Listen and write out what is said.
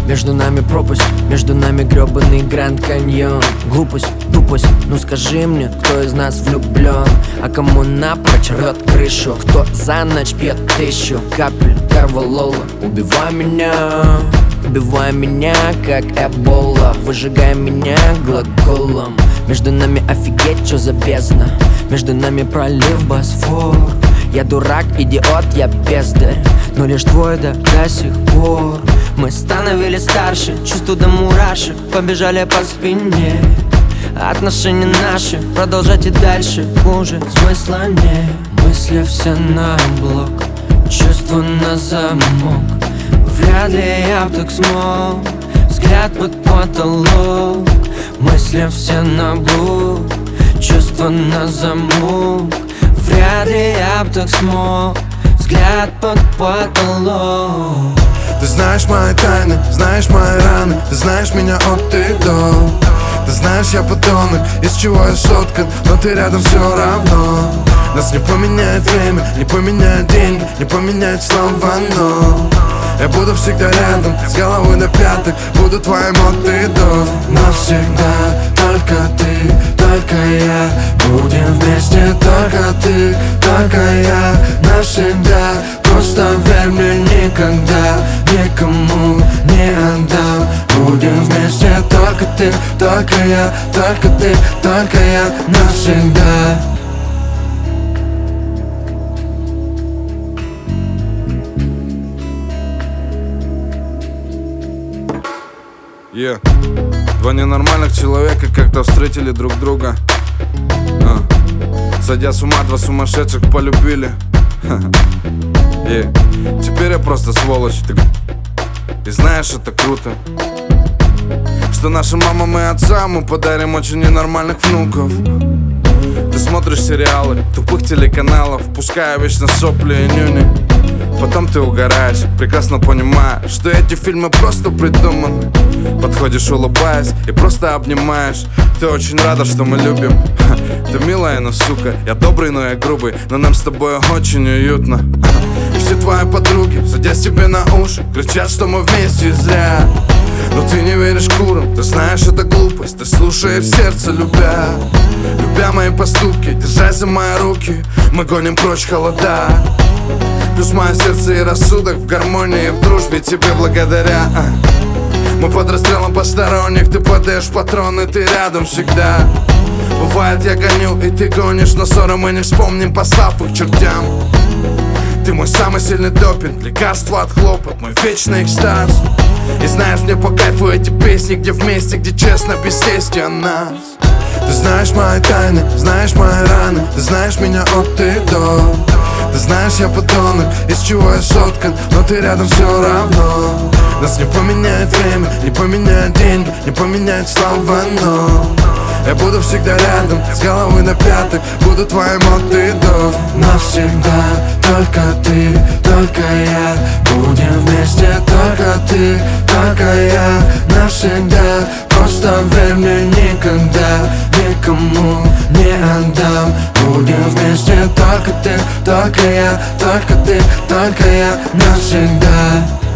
Между нами пропасть, между нами гребаный Гранд Каньон. Глупость, тупость, ну скажи мне, кто из нас влюблен, а кому напрочь рвет крышу, кто за ночь пьет 1000 капель корвалола. Убивай меня, как эбола, выжигай меня глаголом. Между нами офигеть, что за бездна, между нами пролив Босфор. Я дурак, идиот, я бездарь, но лишь твой до сих пор. Мы становились старше, чувства до мурашек побежали по спине. Отношения наши продолжать и дальше уже смысла нет. Мысли все на блок, чувства на замок. Вряд ли я б так смог, взгляд под потолок. Мысли все на блок, чувства на замок. Вряд ли я б так смог, взгляд под потолок. Ты знаешь мои тайны, знаешь мои раны, ты знаешь меня от и до. Ты знаешь, я подонок, из чего я соткан, но ты рядом все равно. Нас не поменяет время, не поменяет деньги, не поменяет слова, но я буду всегда рядом, с головы до пяток, буду твоим от и до. Навсегда, только ты, только я, будем вместе, только ты, только я. Навсегда, просто верь мне, никогда никому не отдам. Будем вместе, только ты, только я, только ты, только я. Навсегда. Два ненормальных человека как-то встретили друг друга. Сойдя с ума, два сумасшедших полюбили. Теперь я просто сволочь. И знаешь, это круто, что нашим мамам и отцам мы подарим очень ненормальных внуков. Ты смотришь сериалы тупых телеканалов, пуская вечно сопли и нюни. Потом ты угораешь, прекрасно понимаешь, что эти фильмы просто придуманы. Подходишь, улыбаясь, и просто обнимаешь. Ты очень рада, что мы любим. Ты милая, но сука, я добрый, но я грубый, но нам с тобой очень уютно. Все твои подруги, садясь тебе на уши, кричат, что мы вместе зря. Но ты не веришь курам, ты знаешь, это глупость. Ты слушаешь сердце, любя мои поступки, держась за мои руки, мы гоним прочь холода. Плюс мое сердце и рассудок в гармонии, в дружбе тебе благодаря. Мы под расстрелом посторонних, ты подаешь патроны, ты рядом всегда. Бывает, я гоню, и ты гонишь, но ссоры мы не вспомним, послав их чертям. Ты мой самый сильный допинг, лекарство от хлопот, мой вечный экстаз. И знаешь, мне по кайфу эти песни, где вместе, где честно, без тести о нас. Ты знаешь мои тайны, знаешь мои раны, ты знаешь меня от и до. Ты знаешь, я подонок, из чего я соткан, но ты рядом все равно. Нас не поменяет время, не поменяет деньги, не поменяет слова, но я буду всегда рядом, с головы до пяток, буду твоим от и до. Навсегда, только ты, только я, будем вместе, только ты, только я. Навсегда, просто верь мне, никогда никому не отдам. Будем вместе, только ты, только я, только ты, только я. Навсегда.